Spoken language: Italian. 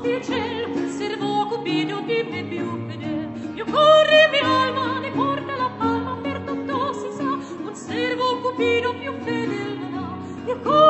il ciel, servo Cupido di me più fedel. Mio cuore, mia alma, ne porta la palma, per tutto si sa, un servo Cupido più fedel non ha. Mio cuore